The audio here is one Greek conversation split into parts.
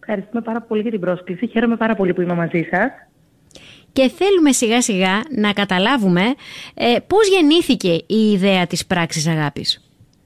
Ευχαριστούμε πάρα πολύ για την πρόσκληση. Χαίρομαι πάρα πολύ που είμαι μαζί σας. Και θέλουμε σιγά σιγά να καταλάβουμε πώς γεννήθηκε η ιδέα της πράξης αγάπης.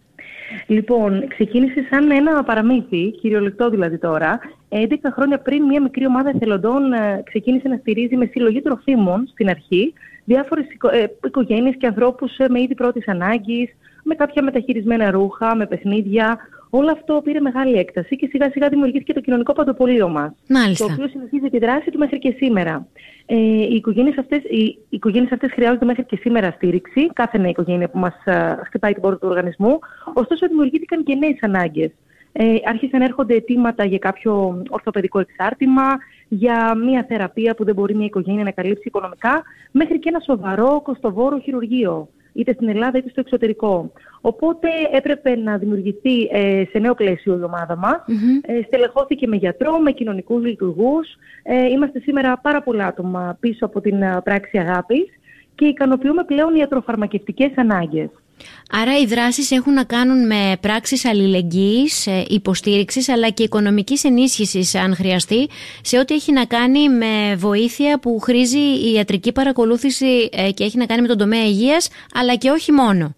Λοιπόν, ξεκίνησε σαν ένα παραμύθι, κυριολεκτό δηλαδή τώρα. 11 χρόνια πριν, μια μικρή ομάδα εθελοντών ξεκίνησε να στηρίζει με συλλογή τροφίμων στην αρχή διάφορες οικογένειες και ανθρώπους με είδη πρώτης ανάγκης, με κάποια μεταχειρισμένα ρούχα, με παιχνίδια. Όλο αυτό πήρε μεγάλη έκταση και σιγά σιγά δημιουργήθηκε το κοινωνικό παντοπολείο μας. Μάλιστα. Το οποίο συνεχίζει τη δράση του μέχρι και σήμερα. Οι οικογένειες αυτές χρειάζονται μέχρι και σήμερα στήριξη, κάθε νέα οικογένεια που μας χτυπάει την πόρτα του οργανισμού. Ωστόσο, δημιουργήθηκαν και νέες ανάγκες. Άρχισαν να έρχονται αιτήματα για κάποιο ορθοπαιδικό εξάρτημα, για μια θεραπεία που δεν μπορεί μια οικογένεια να καλύψει οικονομικά, μέχρι και ένα σοβαρό κοστοβόρο χειρουργείο, είτε στην Ελλάδα είτε στο εξωτερικό. Οπότε έπρεπε να δημιουργηθεί σε νέο πλαίσιο η ομάδα μας. Στελεχώθηκε με γιατρό, με κοινωνικούς λειτουργούς. Είμαστε σήμερα πάρα πολλά άτομα πίσω από την πράξη αγάπης και ικανοποιούμε πλέον ιατροφαρμακευτικές ανάγκες. Άρα οι δράσεις έχουν να κάνουν με πράξεις αλληλεγγύης, υποστήριξης αλλά και οικονομικής ενίσχυσης αν χρειαστεί, σε ό,τι έχει να κάνει με βοήθεια που χρήζει η ιατρική παρακολούθηση και έχει να κάνει με τον τομέα υγείας, αλλά και όχι μόνο.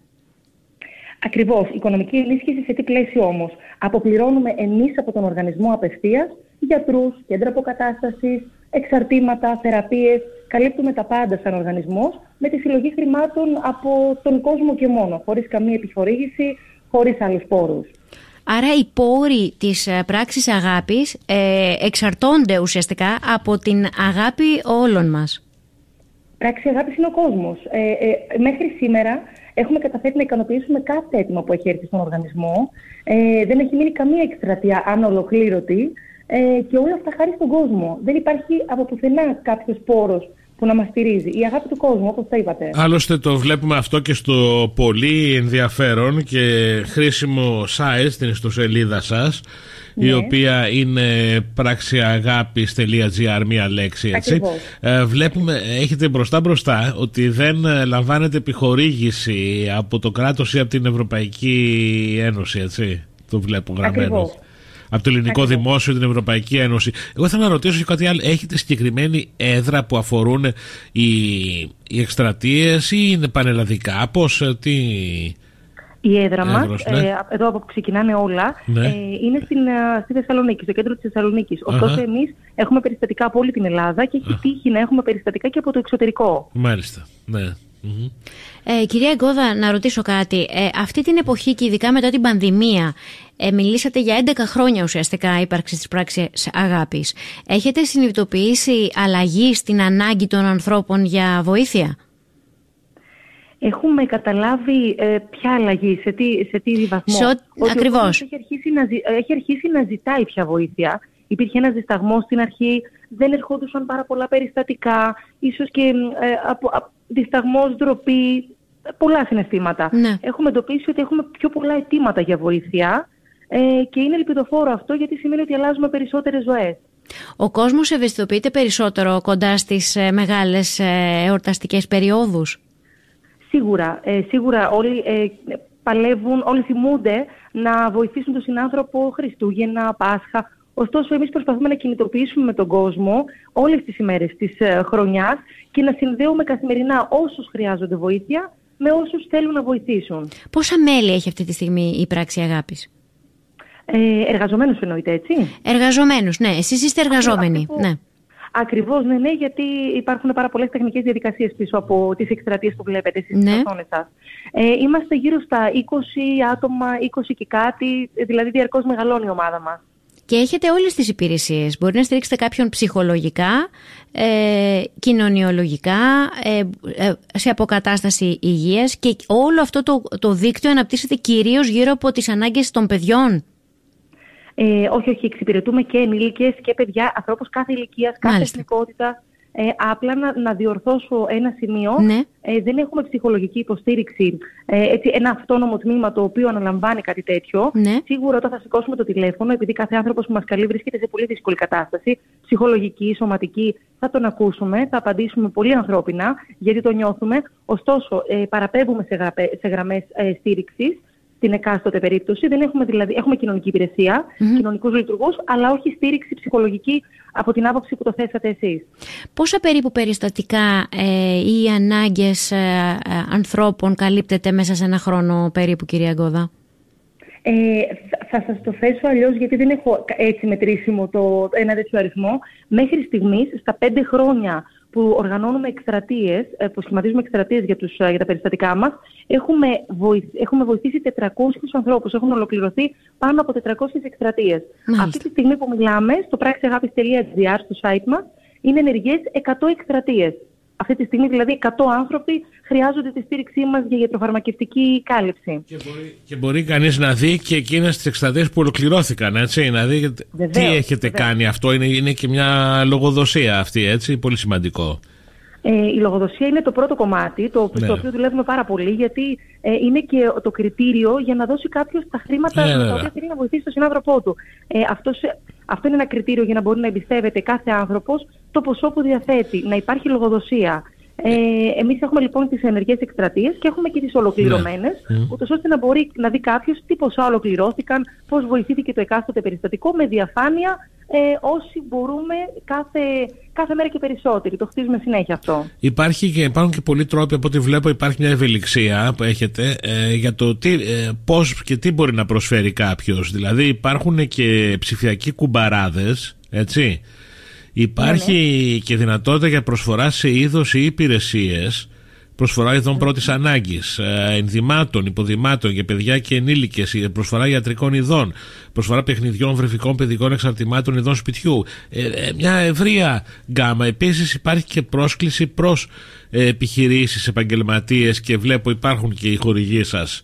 Ακριβώς. Οικονομική ενίσχυση σε τι πλαίσιο όμως? Αποπληρώνουμε εμείς από τον οργανισμό απευθείας γιατρούς, κέντρα αποκατάστασης, εξαρτήματα, θεραπείες. Καλύπτουμε τα πάντα σαν οργανισμός με τη συλλογή χρημάτων από τον κόσμο και μόνο, χωρίς καμία επιχορήγηση, χωρίς άλλους πόρους. Άρα οι πόροι της πράξης αγάπης εξαρτώνται ουσιαστικά από την αγάπη όλων μας. Πράξη αγάπης είναι ο κόσμος. Μέχρι σήμερα έχουμε καταφέρει να ικανοποιήσουμε κάθε αίτημα που έχει έρθει στον οργανισμό. Δεν έχει μείνει καμία εκστρατεία ανολοκλήρωτη και όλα αυτά χάρη στον κόσμο. Δεν υπάρχει από πουθενά κάποιος πόρος που να μας στηρίζει. Η αγάπη του κόσμου, όπως τα είπατε. Άλλωστε το βλέπουμε αυτό και στο πολύ ενδιαφέρον και χρήσιμο site στην ιστοσελίδα σας, η οποία είναι praxiagapis.gr, μία λέξη, έτσι. Βλέπουμε, έχετε μπροστά ότι δεν λαμβάνετε επιχορήγηση από το κράτος ή από την Ευρωπαϊκή Ένωση, έτσι. Το βλέπω γραμμένο. Από το ελληνικό δημόσιο, την Ευρωπαϊκή Ένωση. Εγώ θέλω να ρωτήσω και κάτι άλλο. Έχετε συγκεκριμένη έδρα που αφορούν οι εκστρατείες ή είναι πανελλαδικά? Πώς, τι... Η έδρα μας, εδώ από που ξεκινάνε όλα, είναι στη Θεσσαλονίκη, στο κέντρο της Θεσσαλονίκης. Ωστόσο, εμείς έχουμε περιστατικά από όλη την Ελλάδα και έχει τύχει να έχουμε περιστατικά και από το εξωτερικό. Μάλιστα, ναι. Κυρία Γκόδα, να ρωτήσω κάτι. Αυτή την εποχή και ειδικά μετά την πανδημία, μιλήσατε για 11 χρόνια ουσιαστικά ύπαρξης της πράξης αγάπης. Έχετε συνειδητοποιήσει αλλαγή στην ανάγκη των ανθρώπων για βοήθεια? Έχουμε καταλάβει ποια αλλαγή, σε τι βαθμό. Ακριβώς. Έχει αρχίσει να ζητάει πια βοήθεια. Υπήρχε ένας δισταγμός στην αρχή, δεν ερχόντουσαν πάρα πολλά περιστατικά, ίσως και δισταγμός, ντροπή, πολλά συναισθήματα. Ναι. Έχουμε εντοπίσει ότι έχουμε πιο πολλά αιτήματα για βοήθεια και είναι ελπιδοφόρο αυτό, γιατί σημαίνει ότι αλλάζουμε περισσότερες ζωές. Ο κόσμος ευαισθητοποιείται περισσότερο κοντά στις μεγάλες εορταστικές περιόδους? Σίγουρα όλοι παλεύουν, όλοι θυμούνται να βοηθήσουν τον συνάνθρωπο Χριστούγεννα, Πάσχα. Ωστόσο, εμείς προσπαθούμε να κινητοποιήσουμε με τον κόσμο όλες τις ημέρες της χρονιάς και να συνδέουμε καθημερινά όσους χρειάζονται βοήθεια με όσους θέλουν να βοηθήσουν. Πόσα μέλη έχει αυτή τη στιγμή η πράξη αγάπης? Εργαζομένους εννοείται, έτσι? Εργαζομένους, ναι. Εσείς είστε εργαζόμενοι. Ναι. Ακριβώς, ναι, γιατί υπάρχουν πάρα πολλές τεχνικές διαδικασίες πίσω από τις εκστρατείες που βλέπετε στις οθόνες σας. Είμαστε γύρω στα 20 άτομα, 20 και κάτι, δηλαδή διαρκώς μεγαλώνει η ομάδα μας. Και έχετε όλες τις υπηρεσίες. Μπορεί να στηρίξετε κάποιον ψυχολογικά, κοινωνιολογικά, σε αποκατάσταση υγείας, και όλο αυτό το δίκτυο αναπτύσσεται κυρίως γύρω από τις ανάγκες των παιδιών. Όχι, εξυπηρετούμε και ενήλικες και παιδιά, ανθρώπους κάθε ηλικίας, κάθε εθνικότητας. Απλά να διορθώσω ένα σημείο. Ναι. Δεν έχουμε ψυχολογική υποστήριξη, έτσι, ένα αυτόνομο τμήμα το οποίο αναλαμβάνει κάτι τέτοιο. Ναι. Σίγουρα όταν θα σηκώσουμε το τηλέφωνο, επειδή κάθε άνθρωπος που μας καλεί βρίσκεται σε πολύ δύσκολη κατάσταση, ψυχολογική, σωματική, θα τον ακούσουμε, θα απαντήσουμε πολύ ανθρώπινα, γιατί το νιώθουμε. Ωστόσο, παραπέμπουμε σε γραμμές στήριξης στην εκάστοτε περίπτωση. Δεν έχουμε, δηλαδή, έχουμε κοινωνική υπηρεσία, κοινωνικούς λειτουργούς, αλλά όχι στήριξη ψυχολογική από την άποψη που το θέσατε εσείς. Πόσα περίπου περιστατικά ή ανάγκες ανθρώπων καλύπτεται μέσα σε ένα χρόνο περίπου, κυρία Γκόδα? Θα σας το θέσω αλλιώς, γιατί δεν έχω έτσι μετρήσιμο ένα τέτοιο αριθμό. Μέχρι στιγμής, στα 5 χρόνια που οργανώνουμε εκστρατείες, που σχηματίζουμε εκστρατείες για τα περιστατικά μας, έχουμε βοηθήσει 400 ανθρώπους. Έχουν ολοκληρωθεί πάνω από 400 εκστρατείες. Αυτή τη στιγμή που μιλάμε, στο praxiagapis.gr, στο site μας, είναι ενεργές 100 εκστρατείες. Αυτή τη στιγμή δηλαδή 100 άνθρωποι χρειάζονται τη στήριξή μας για ιατροφαρμακευτική κάλυψη. Και μπορεί κανείς να δει και εκείνες τις εκστρατείες που ολοκληρώθηκαν, έτσι, να δει τι έχετε κάνει. Αυτό είναι και μια λογοδοσία αυτή, έτσι, πολύ σημαντικό. Η λογοδοσία είναι το πρώτο κομμάτι, το οποίο δουλεύουμε πάρα πολύ, γιατί είναι και το κριτήριο για να δώσει κάποιος τα χρήματα τα οποία θέλει να βοηθήσει τον συνάνθρωπό του. Αυτό είναι ένα κριτήριο για να μπορεί να εμπιστεύεται κάθε άνθρωπος το ποσό που διαθέτει, να υπάρχει λογοδοσία. Εμείς έχουμε λοιπόν τις ενεργές εκστρατείες και έχουμε και τις ολοκληρωμένες, ούτως ώστε να μπορεί να δει κάποιος τι ποσά ολοκληρώθηκαν, πώς βοηθήθηκε το εκάστοτε περιστατικό με διαφάνεια, όσοι μπορούμε κάθε μέρα και περισσότεροι. Το χτίζουμε συνέχεια αυτό. Υπάρχουν και πολλοί τρόποι, από ό,τι βλέπω υπάρχει μια ευελιξία που έχετε για το πώς και τι μπορεί να προσφέρει κάποιος. Δηλαδή υπάρχουν και ψηφιακοί κουμπαράδες, έτσι. Υπάρχει και δυνατότητα για προσφορά σε είδος ή υπηρεσίες, προσφορά ειδών πρώτης ανάγκης, ενδυμάτων, υποδημάτων για παιδιά και ενήλικες, προσφορά ιατρικών ειδών, προσφορά παιχνιδιών, βρεφικών, παιδικών εξαρτημάτων, ειδών σπιτιού. Μια ευρεία γκάμα. Επίσης υπάρχει και πρόσκληση προς επιχειρήσεις, επαγγελματίες, και βλέπω υπάρχουν και οι χορηγοί σας.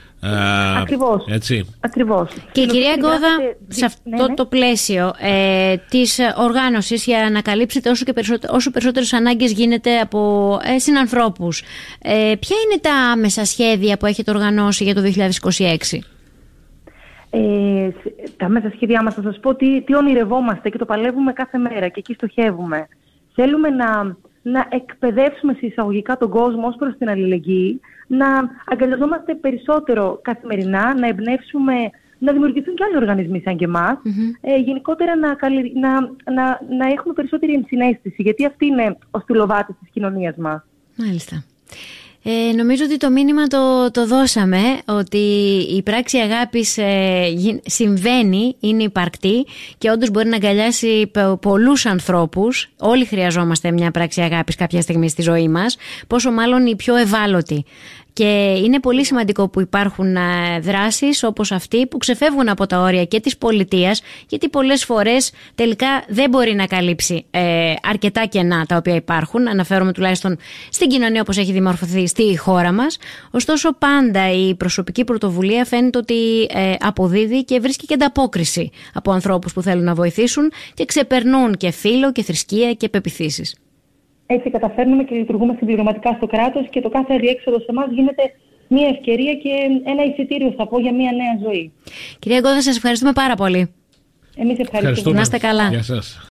Ακριβώς. Και κυρία Γκόδα, σε αυτό το πλαίσιο της οργάνωσης, για να καλύψετε όσο περισσότερες ανάγκες γίνεται από συνανθρώπους, ποια είναι τα άμεσα σχέδια που έχετε οργανώσει για το 2026? Τα άμεσα σχέδιά μας, θα σας πω τι ονειρευόμαστε και το παλεύουμε κάθε μέρα και εκεί στοχεύουμε. Θέλουμε να εκπαιδεύσουμε σε εισαγωγικά τον κόσμο ως προς την αλληλεγγύη, να αγκαλιαζόμαστε περισσότερο καθημερινά, να εμπνεύσουμε, να δημιουργηθούν και άλλοι οργανισμοί σαν και εμάς, γενικότερα να έχουμε περισσότερη ενσυναίσθηση, γιατί αυτή είναι ο στυλοβάτης της κοινωνίας μας. Μάλιστα. Νομίζω ότι το μήνυμα το δώσαμε, ότι η πράξη αγάπης συμβαίνει, είναι υπαρκτή και όντως μπορεί να αγκαλιάσει πολλούς ανθρώπους. Όλοι χρειαζόμαστε μια πράξη αγάπης κάποια στιγμή στη ζωή μας, πόσο μάλλον οι πιο ευάλωτοι. Και είναι πολύ σημαντικό που υπάρχουν δράσεις όπως αυτή που ξεφεύγουν από τα όρια και της πολιτείας, γιατί πολλές φορές τελικά δεν μπορεί να καλύψει αρκετά κενά τα οποία υπάρχουν. Αναφέρομαι τουλάχιστον στην κοινωνία όπως έχει δημορφωθεί στη χώρα μας. Ωστόσο πάντα η προσωπική πρωτοβουλία φαίνεται ότι αποδίδει και βρίσκει και ανταπόκριση από ανθρώπους που θέλουν να βοηθήσουν και ξεπερνούν και φύλο και θρησκεία και πεποιθήσεις. Έτσι καταφέρνουμε και λειτουργούμε συμπληρωματικά στο κράτος και το κάθε αδιέξοδο σε εμάς γίνεται μια ευκαιρία και ένα εισιτήριο, θα πω, για μια νέα ζωή. Κυρία Γκόδα, σας ευχαριστούμε πάρα πολύ. Εμείς ευχαριστούμε. Να είστε καλά. Γεια σας.